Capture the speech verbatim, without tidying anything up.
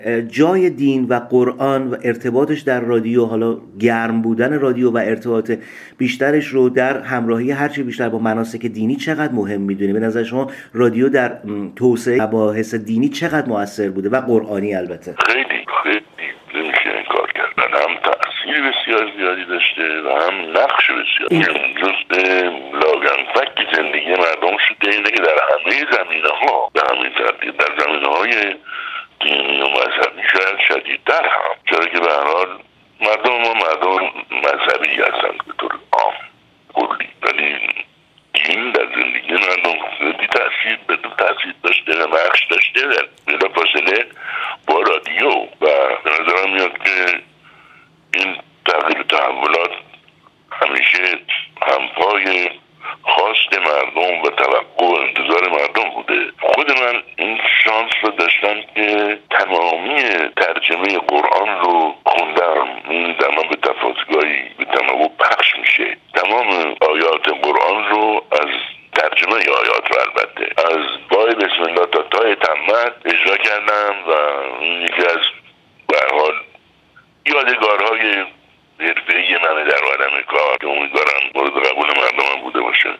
جای دین و قرآن و ارتباطش در رادیو، حالا گرم بودن رادیو و ارتباط بیشترش رو در همراهی هرچی بیشتر با مناسک دینی چقدر مهم میدونی؟ به نظر شما رادیو در توسعه مباحث دینی چقدر مؤثر بوده و قرآنی البته؟ خیلی خیلی نمیشه این کار کردن، هم تأثیر بسیار زیادی داشته و هم نقش بسیار جزء لاگنفک زندگی مردم شده. اینه که در همه زمینه ها، در همه ترتیب در زمینه های دینی و مذهبی شاید شدیدتر هم، چرا که به هر حال مردم ما مردم مذهبی هستند به طور عام کلی، ولی دین در زندگی مردم خیلی تأثیر به تأثیر داشته و نقش داشته در بلا فاصله با رادیو. و به نظرم میاد که این تغییر تحولات همیشه همپای خواست مردم و توقع و انتظار مردم بوده. خود من این شانس رو داشتم که تمامی ترجمه قرآن رو خوندم. این در من به تفاوت‌گاهی به تنوع پخش میشه. تمام آیات قرآن رو از ترجمه آیات رو البته از بای بسم الله تا تای تمت اجرا کردم و این یکی از به هر حال یادگارهای حرفه‌ای من در عالم کار که امیدوارم مورد قبول مردم بوده باشه.